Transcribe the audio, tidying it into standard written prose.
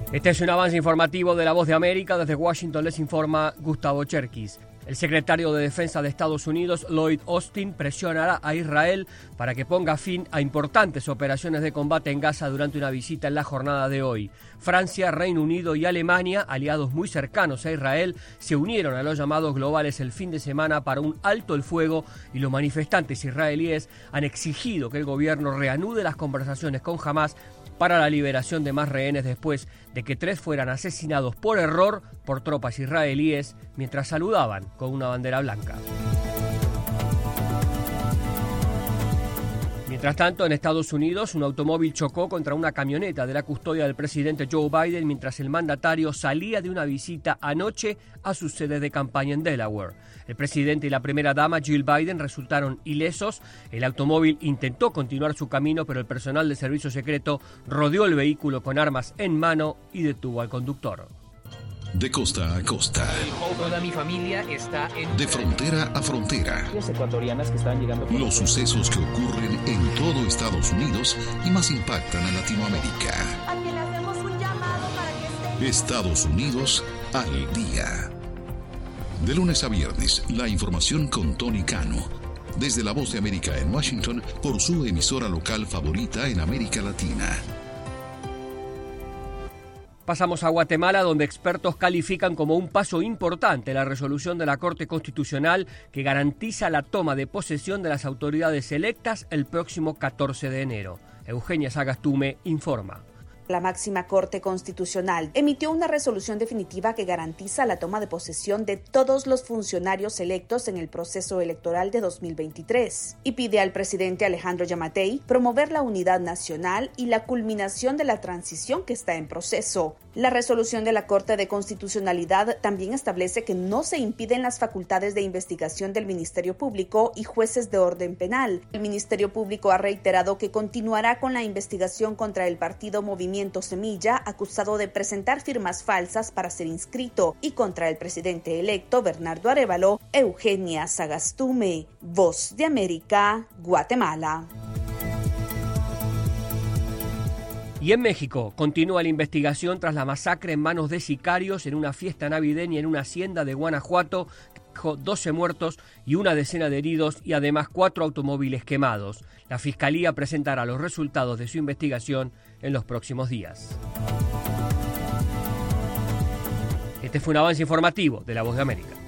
Este es un avance informativo de La Voz de América. Desde Washington les informa Gustavo Cherkis. El secretario de Defensa de Estados Unidos, Lloyd Austin, presionará a Israel para que ponga fin a importantes operaciones de combate en Gaza durante una visita en la jornada de hoy. Francia, Reino Unido y Alemania, aliados muy cercanos a Israel, se unieron a los llamados globales el fin de semana para un alto el fuego, y los manifestantes israelíes han exigido que el gobierno reanude las conversaciones con Hamás para la liberación de más rehenes después de que 3 fueran asesinados por error por tropas israelíes mientras saludaban con una bandera blanca. Mientras tanto, en Estados Unidos, un automóvil chocó contra una camioneta de la custodia del presidente Joe Biden mientras el mandatario salía de una visita anoche a su sede de campaña en Delaware. El presidente y la primera dama, Jill Biden, resultaron ilesos. El automóvil intentó continuar su camino, pero el personal de servicio secreto rodeó el vehículo con armas en mano y detuvo al conductor. De costa a costa. Toda mi familia está en... De frontera a frontera. Ecuatorianas que estaban llegando... Los sucesos que ocurren en todo Estados Unidos y más impactan a Latinoamérica. A quien le hacemos un llamado para que esté... Estados Unidos al día. De lunes a viernes, la información con Tony Cano. Desde La Voz de América en Washington, por su emisora local favorita en América Latina. Pasamos a Guatemala, donde expertos califican como un paso importante la resolución de la Corte Constitucional que garantiza la toma de posesión de las autoridades electas el próximo 14 de enero. Eugenia Sagastume informa. La máxima Corte Constitucional emitió una resolución definitiva que garantiza la toma de posesión de todos los funcionarios electos en el proceso electoral de 2023 y pide al presidente Alejandro Yamatei promover la unidad nacional y la culminación de la transición que está en proceso. La resolución de la Corte de Constitucionalidad también establece que no se impiden las facultades de investigación del Ministerio Público y jueces de orden penal. El Ministerio Público ha reiterado que continuará con la investigación contra el partido Movimiento Semilla, acusado de presentar firmas falsas para ser inscrito, y contra el presidente electo Bernardo Arévalo. Eugenia Sagastume, Voz de América, Guatemala. Y en México continúa la investigación tras la masacre en manos de sicarios en una fiesta navideña en una hacienda de Guanajuato, que dejó 12 muertos y una decena de heridos y además 4 automóviles quemados. La Fiscalía presentará los resultados de su investigación en los próximos días. Este fue un avance informativo de La Voz de América.